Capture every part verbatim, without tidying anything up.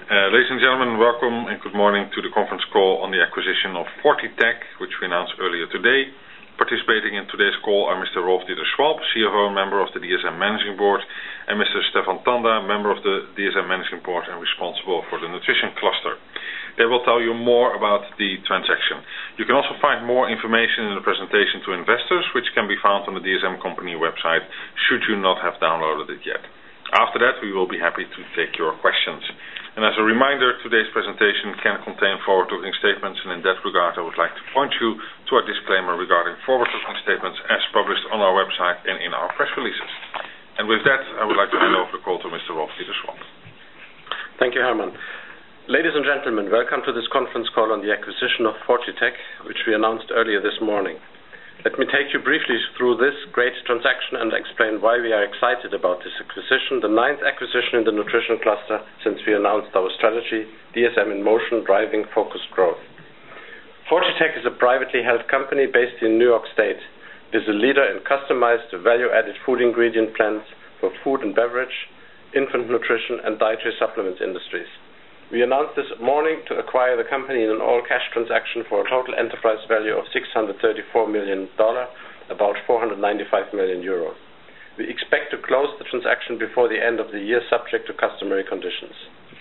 Uh, ladies and gentlemen, welcome and good morning to the conference call on the acquisition of Fortitech, which we announced earlier today. Participating in today's call are Mister Rolf-Dieter Schwalb, C F O and member of the D S M Managing Board, and Mister Stefan Tanda, member of the D S M Managing Board and responsible for the nutrition cluster. They will tell you more about the transaction. You can also find more information in the presentation to investors, which can be found on the D S M company website, should you not have downloaded it yet. After that, we will be happy to take your questions. And as a reminder, today's presentation can contain forward-looking statements, and in that regard, I would like to point you to our disclaimer regarding forward-looking statements as published on our website and in our press releases. And with that, I would like to hand over the call to Mister Rolf-Dieter Schwalb. Thank you, Herman. Ladies and gentlemen, welcome to this conference call on the acquisition of Fortitech, which we announced earlier this morning. Let me take you briefly through this great transaction and explain why we are excited about this acquisition, the ninth acquisition in the nutrition cluster since we announced our strategy, D S M in Motion, Driving Focused Growth. Fortitech is a privately held company based in New York State. It is a leader in customized value-added food ingredient blends for food and beverage, infant nutrition, and dietary supplements industries. We announced this morning to acquire the company in an all-cash transaction for a total enterprise value of six hundred thirty-four million dollars, about four hundred ninety-five million euros. We expect to close the transaction before the end of the year, subject to customary conditions.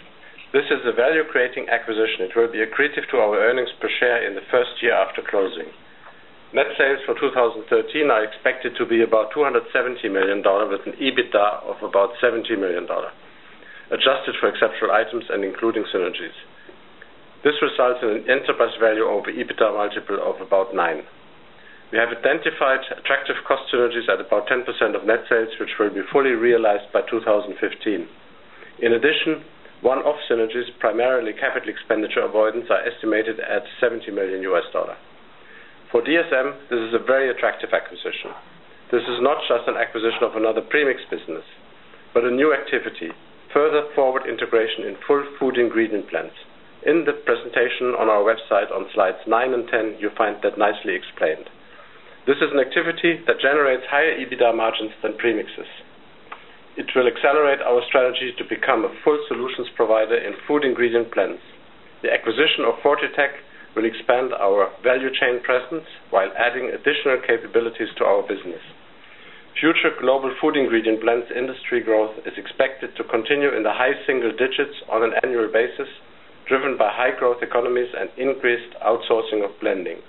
This is a value-creating acquisition. It will be accretive to our earnings per share in the first year after closing. Net sales for two thousand thirteen are expected to be about two hundred seventy million dollars with an EBITDA of about seventy million dollars. Adjusted for exceptional items and including synergies. This results in an enterprise value over EBITDA multiple of about nine. We have identified attractive cost synergies at about ten percent of net sales, which will be fully realized by two thousand fifteen. In addition, one-off synergies, primarily capital expenditure avoidance, are estimated at seventy million U S dollars. For D S M, this is a very attractive acquisition. This is not just an acquisition of another premix business, but a new activity. Further forward integration in full food ingredient blends. In the presentation on our website on slides nine and ten, you find that nicely explained. This is an activity that generates higher EBITDA margins than premixes. It will accelerate our strategy to become a full solutions provider in food ingredient blends. The acquisition of Fortitech will expand our value chain presence while adding additional capabilities to our business. Future global food ingredient blends industry growth is expected to continue in the high single digits on an annual basis, driven by high growth economies and increased outsourcing of blending.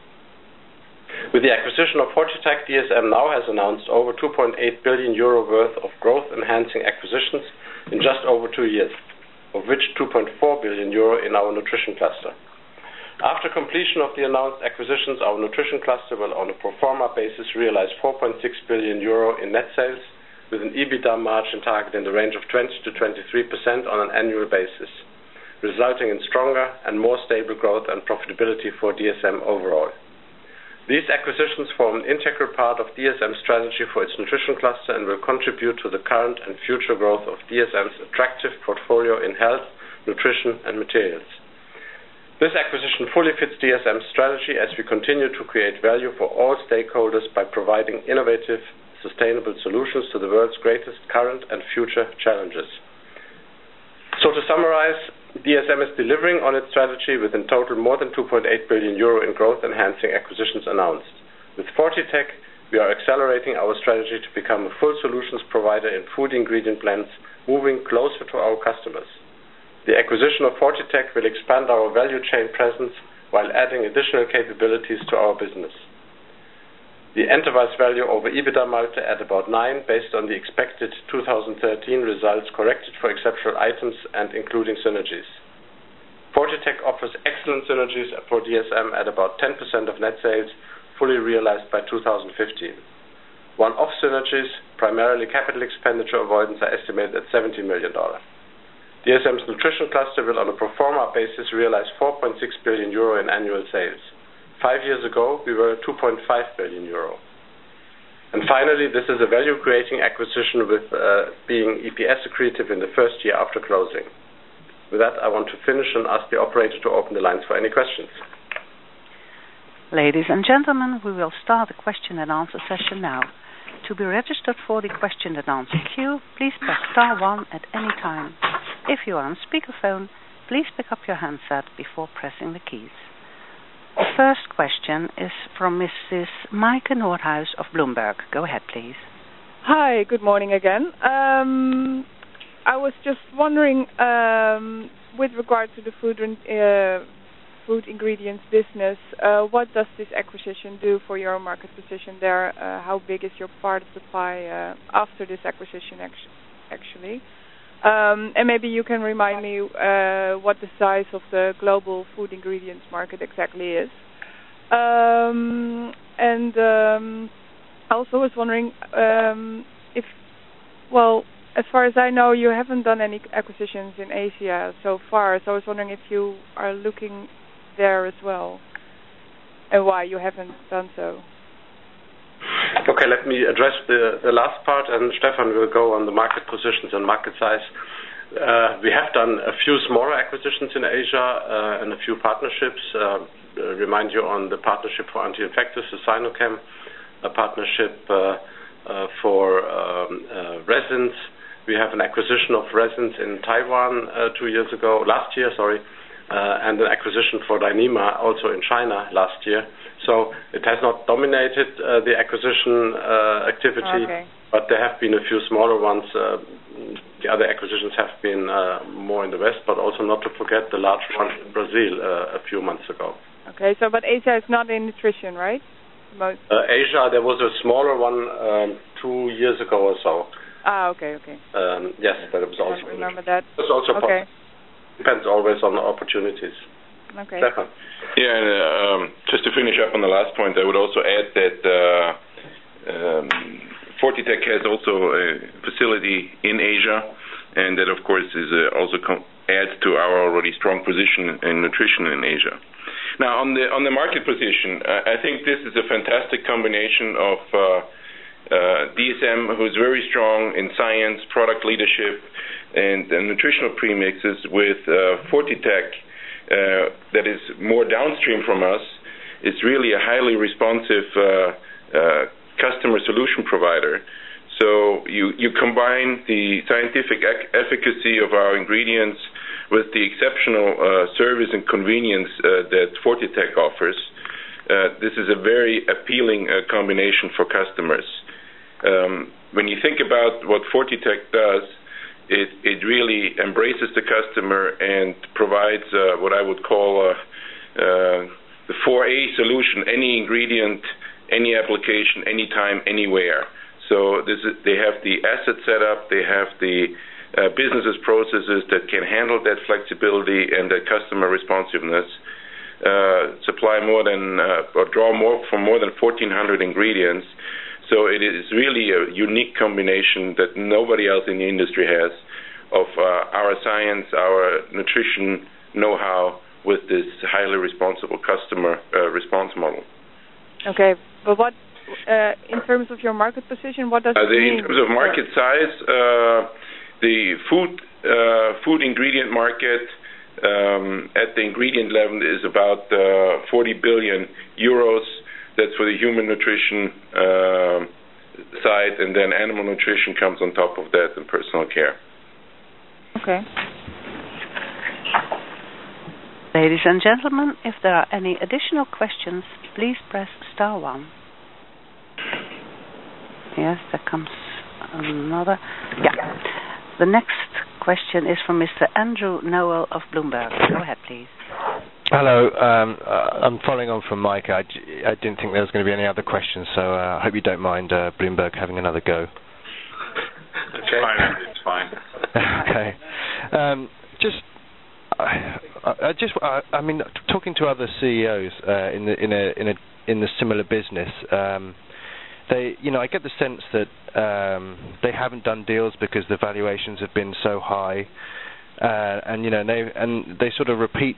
With the acquisition of Fortitech, D S M now has announced over two point eight billion euro worth of growth-enhancing acquisitions in just over two years, of which two point four billion euro in our nutrition cluster. After completion of the announced acquisitions, our nutrition cluster will, on a pro forma basis, realize four point six billion euro in net sales, with an EBITDA margin target in the range of twenty to twenty-three percent on an annual basis, resulting in stronger and more stable growth and profitability for D S M overall. These acquisitions form an integral part of D S M's strategy for its nutrition cluster and will contribute to the current and future growth of D S M's attractive portfolio in health, nutrition, and materials. This acquisition fully fits D S M's strategy as we continue to create value for all stakeholders by providing innovative, sustainable solutions to the world's greatest current and future challenges. So to summarize, D S M is delivering on its strategy with in total more than two point eight billion euro in growth-enhancing acquisitions announced. With Fortitech, we are accelerating our strategy to become a full solutions provider in food ingredient blends, moving closer to our customers. The acquisition of Fortitech will expand our value chain presence while adding additional capabilities to our business. The enterprise value over EBITDA multiple at about nine, based on the expected two thousand thirteen results corrected for exceptional items and including synergies. Fortitech offers excellent synergies for D S M at about ten percent of net sales, fully realized by two thousand fifteen. One-off synergies, primarily capital expenditure avoidance, are estimated at seventy million dollars. D S M's nutrition cluster will, on a pro forma basis, realize four point six billion euro in annual sales. Five years ago, we were at two point five billion euro. And finally, this is a value-creating acquisition with uh, being E P S accretive in the first year after closing. With that, I want to finish and ask the operator to open the lines for any questions. Ladies and gentlemen, we will start the question and answer session now. To be registered for the question and answer queue, please press star one at any time. If you are on speakerphone, please pick up your handset before pressing the keys. The first question is from Missus Maaike Nordhaus of Bloomberg. Go ahead, please. Hi, good morning again. Um, I was just wondering, um, with regard to the food and uh, food ingredients business, uh, what does this acquisition do for your market position there? Uh, how big is your part of the pie uh, after this acquisition, actually? Um, and maybe you can remind me uh, what the size of the global food ingredients market exactly is. Um, and um, I also was wondering um, if, well, as far as I know, you haven't done any acquisitions in Asia so far. So I was wondering if you are looking there as well, and why you haven't done so. Okay, let me address the, the last part, and Stefan will go on the market positions and market size. Uh, we have done a few smaller acquisitions in Asia uh, and a few partnerships. Uh, remind you on the partnership for anti-infectives with Sinochem, a partnership uh, uh, for um, uh, resins. We have an acquisition of resins in Taiwan uh, two years ago, last year, sorry, uh, and an acquisition for Dyneema also in China last year. So it has not dominated uh, the acquisition uh, activity, okay. But there have been a few smaller ones. Uh, the other acquisitions have been uh, more in the West, but also not to forget the large one in Brazil uh, a few months ago. Okay, so but Asia is not in nutrition, right? Most. Uh, Asia, there was a smaller one um, two years ago or so. Ah, okay, okay. Um, yes, but it was also. I remember that. It was also okay. possible. Depends always on the opportunities. Okay. Stefan. Yeah, and, uh, um, just to finish up on the last point, I would also add that uh, um, Fortitech has also a facility in Asia, and that, of course, is uh, also com- adds to our already strong position in nutrition in Asia. Now, on the on the market position, uh, I think this is a fantastic combination of uh, uh, D S M, who's very strong in science, product leadership, and uh, nutritional premixes, with uh, Fortitech, uh, that is more downstream from us. It's really a highly responsive uh, uh, customer solution provider. So you, you combine the scientific ec- efficacy of our ingredients with the exceptional uh, service and convenience uh, that Fortitech offers. Uh, this is a very appealing uh, combination for customers. Um, when you think about what Fortitech does, it, it really embraces the customer and provides uh, what I would call uh, uh, the four A solution: any ingredient, any application, anytime, anywhere. So this is, they have the asset set up, they have the uh, businesses, processes that can handle that flexibility and that customer responsiveness, uh, supply more than, uh, or draw more from more than fourteen hundred ingredients. So it is really a unique combination that nobody else in the industry has of uh, our science, our nutrition know-how with this highly responsible customer uh, response model. Okay, but what, uh, in terms of your market position, what does uh, it the, mean? In terms of market size, uh, the food uh, food ingredient market um, at the ingredient level is about uh, forty billion euros. That's for the human nutrition uh, side, and then animal nutrition comes on top of that, and personal care. Okay. Ladies and gentlemen, if there are any additional questions, please press star one. Yes, there comes another. Yeah. The next question is from Mister Andrew Noel of Bloomberg. Go ahead, please. Hello. Um, uh, I'm following on from Mike. I, I didn't think there was going to be any other questions, so uh, I hope you don't mind uh, Bloomberg having another go. It's okay. fine. It's fine. Okay. Um, just, I, I just, I, I mean, talking to other C E Os uh, in the in a in a in the similar business, um, they, you know, I get the sense that um, they haven't done deals because the valuations have been so high, uh, and you know, and they and they sort of repeat.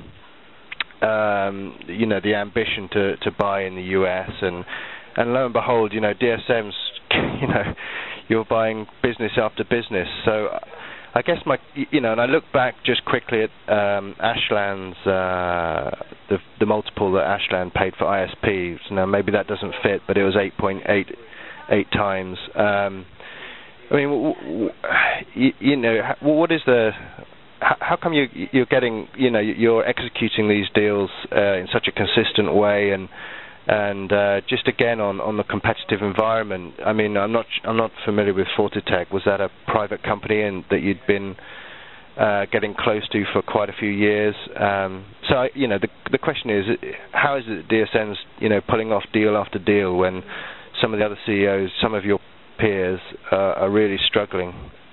Um, you know, the ambition to, to buy in the U S and and lo and behold, you know, D S M's, you know, you're buying business after business. So I guess my, you know, and I look back just quickly at um, Ashland's, uh, the the multiple that Ashland paid for I S P. So now maybe that doesn't fit, but it was eight point eight eight times. Um, I mean, w- w- you, you know, what is the how come you, you're getting, you know, you're executing these deals uh, in such a consistent way, and and uh, just again on, on the competitive environment? I mean, I'm not I'm not familiar with Fortitech. Was that a private company and that you'd been uh, getting close to for quite a few years? Um, so I, you know, the the question is, how is it that D S M's, you know, pulling off deal after deal when some of the other C E Os, some of your peers, uh, are really struggling?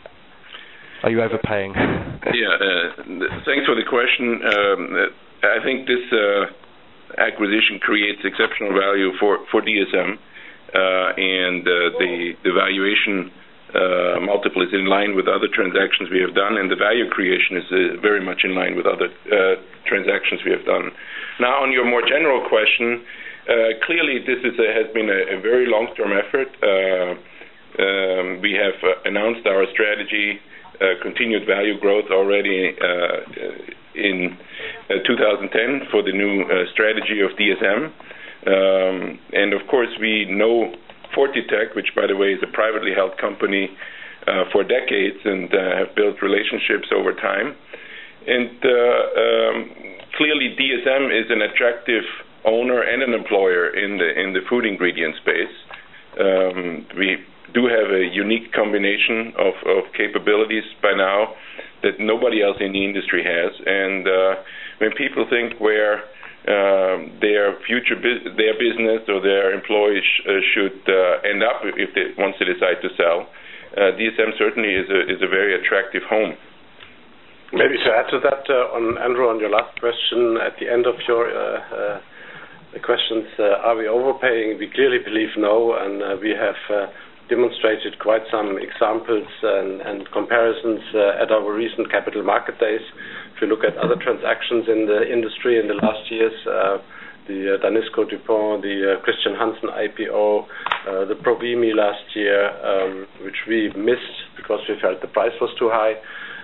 Are you overpaying? Yeah, uh, thanks for the question. Um, I think this uh, acquisition creates exceptional value for, for D S M, uh, and uh, the, the valuation uh, multiple is in line with other transactions we have done, and the value creation is uh, very much in line with other uh, transactions we have done. Now, on your more general question, uh, clearly this is a, has been a, a very long-term effort. Uh, um, we have uh, announced our strategy, Uh, continued value growth already uh, in uh, two thousand ten for the new uh, strategy of D S M. Um, and of course we know Fortitech, which by the way is a privately held company uh, for decades, and uh, have built relationships over time. And uh, um, clearly D S M is an attractive owner and an employer in the in the food ingredient space. Um, we do have a unique combination of, of capabilities by now that nobody else in the industry has. And uh, when people think where um, their future bu- their business or their employees sh- uh, should uh, end up if they once they decide to sell, uh, D S M certainly is a is a very attractive home. Maybe to add to that, uh, on Andrew, on your last question at the end of your uh, uh, questions, uh, are we overpaying? We clearly believe no, and uh, we have Uh, demonstrated quite some examples and, and comparisons uh, at our recent capital market days. If you look at other transactions in the industry in the last years, uh, the uh, Danisco DuPont, the uh, Christian Hansen I P O, uh, the Provimi last year, um, which we missed because we felt the price was too high,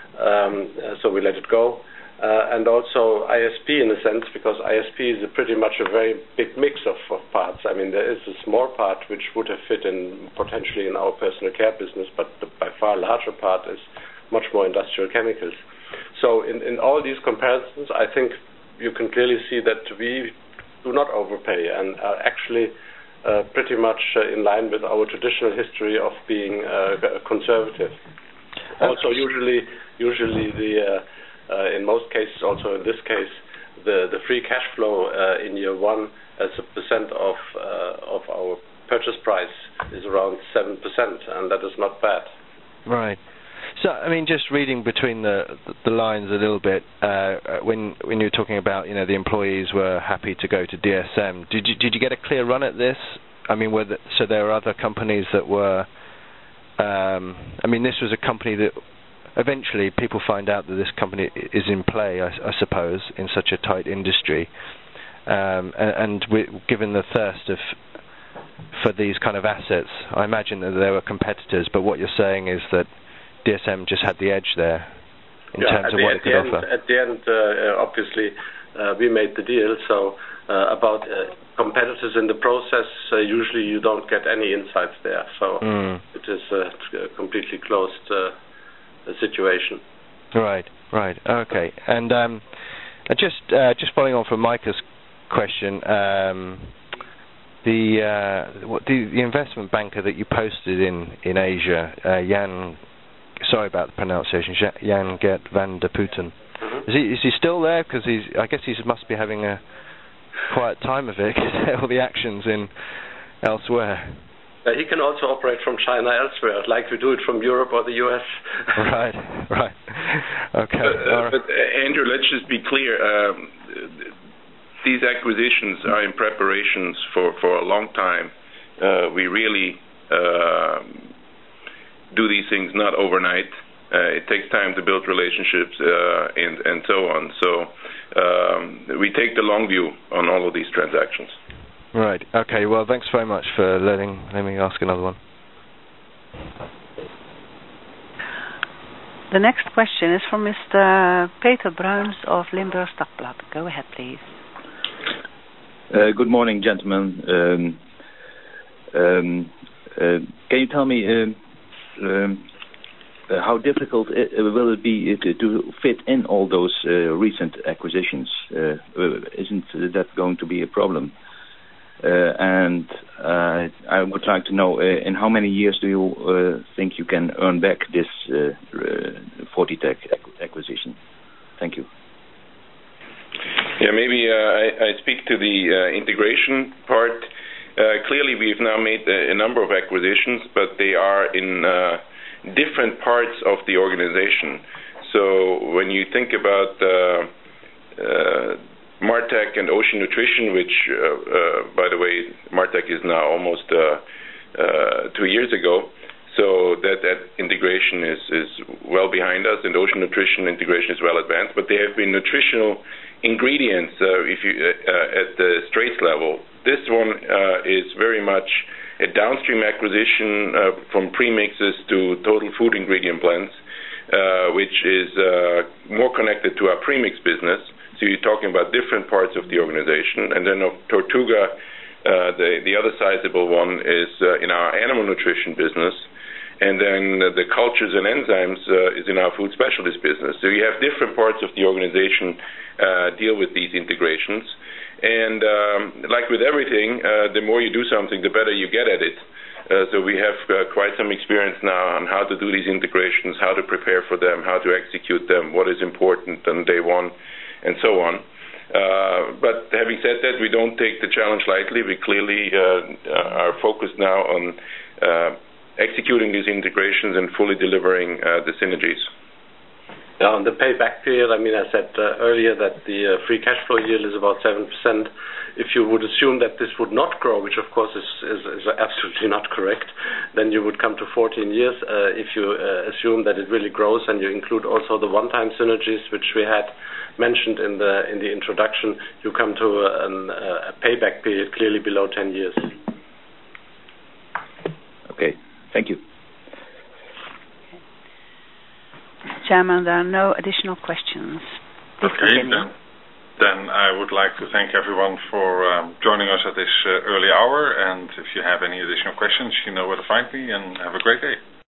um, so we let it go. Uh, and also I S P in a sense, because I S P is a pretty much a very big mix of, of parts. I mean, there is a small part which would have fit in potentially in our personal care business, but the by far larger part is much more industrial chemicals. So in, in all these comparisons, I think you can clearly see that we do not overpay and are actually uh, pretty much uh, in line with our traditional history of being uh, conservative. Also, usually, usually the uh, Uh, in most cases, also in this case, the, the free cash flow uh, in year one as a percent of uh, of our purchase price is around seven percent, and that is not bad. Right. So, I mean, just reading between the the lines a little bit, uh, when when you were talking about, you know, the employees were happy to go to D S M, did you did you get a clear run at this? I mean, were the, so there are other companies that were. Um, I mean, this was a company that. Eventually, people find out that this company is in play, I, I suppose, in such a tight industry. Um, and and we, given the thirst of for these kind of assets, I imagine that there were competitors. But what you're saying is that D S M just had the edge there in yeah, terms of the, what it could end, offer. At the end, uh, obviously, uh, we made the deal. So uh, about uh, competitors in the process, uh, usually you don't get any insights there. So mm. it is a completely closed Uh, The situation. Right, right, okay. And um, just uh, just following on from Micah's question, um, the, uh, what, the the investment banker that you posted in in Asia, uh, Jan, sorry about the pronunciation, Jan Gert van der Putten. Mm-hmm. Is he is he still there? Because he's I guess he must be having a quiet time of it because all the actions in elsewhere. Uh, he can also operate from China elsewhere, like we do it from Europe or the U S. Right, right. Okay. But, uh, right. but uh, Andrew, let's just be clear. Um, these acquisitions are in preparations for, for a long time. Uh, we really uh, do these things not overnight. Uh, it takes time to build relationships uh, and, and so on. So um, we take the long view on all of these transactions. Right. Okay. Well, thanks very much for letting let me ask another one. The next question is from Mister Peter Bruins of Limburgs Dagblad. Go ahead, please. Uh, good morning, gentlemen. Um, um, uh, can you tell me um, um, uh, how difficult it, uh, will it be to, to fit in all those uh, recent acquisitions? Uh, isn't that going to be a problem? Uh, and uh, I would like to know, uh, in how many years do you uh, think you can earn back this uh, uh, Fortitech acquisition? Thank you. Yeah, maybe uh, I, I speak to the uh, integration part. Uh, clearly, we've now made a, a number of acquisitions, but they are in uh, different parts of the organization. So when you think about uh, uh, Martech and Ocean Nutrition, which, uh, uh, by the way, Martech is now almost uh, uh, two years ago, so that, that integration is, is well behind us, and Ocean Nutrition integration is well advanced, but they have been nutritional ingredients uh, if you, uh, at the Straits level. This one uh, is very much a downstream acquisition uh, from premixes to total food ingredient blends, uh, which is uh, more connected to our premix business. So you're talking about different parts of the organization. And then of Tortuga, uh, the, the other sizable one is uh, in our animal nutrition business. And then uh, the cultures and enzymes uh, is in our food specialist business. So you have different parts of the organization uh, deal with these integrations. And um, like with everything, uh, the more you do something, the better you get at it. Uh, so we have uh, quite some experience now on how to do these integrations, how to prepare for them, how to execute them, what is important on day one, and so on. Uh, but having said that, we don't take the challenge lightly. We clearly uh, are focused now on uh, executing these integrations and fully delivering uh, the synergies. Yeah, on the payback period, I mean, I said uh, earlier that the uh, free cash flow yield is about seven percent. If you would assume that this would not grow, which of course is, is, is absolutely not correct, then you would come to fourteen years. Uh, if you uh, assume that it really grows and you include also the one-time synergies, which we had mentioned in the in the introduction, you come to a, a payback period clearly below ten years. Okay, thank you. Chairman, there are no additional questions. Please okay, continue. then, then I would like to thank everyone for um, joining us at this uh, early hour, and if you have any additional questions, you know where to find me, and have a great day.